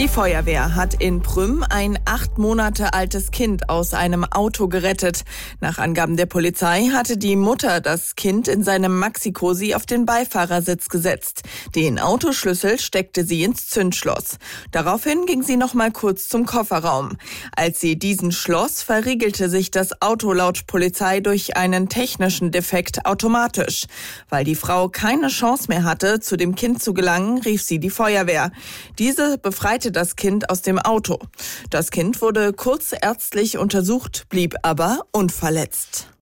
Die Feuerwehr hat in Prüm ein 8 Monate altes Kind aus einem Auto gerettet. Nach Angaben der Polizei hatte die Mutter das Kind in seinem Maxi-Cosi auf den Beifahrersitz gesetzt. Den Autoschlüssel steckte sie ins Zündschloss. Daraufhin ging sie noch mal kurz zum Kofferraum. Als sie diesen schloss, verriegelte sich das Auto laut Polizei durch einen technischen Defekt automatisch. Weil die Frau keine Chance mehr hatte, zu dem Kind zu gelangen, rief sie die Feuerwehr. Diese befreite das Kind aus dem Auto. Das Kind wurde kurz ärztlich untersucht, blieb aber unverletzt.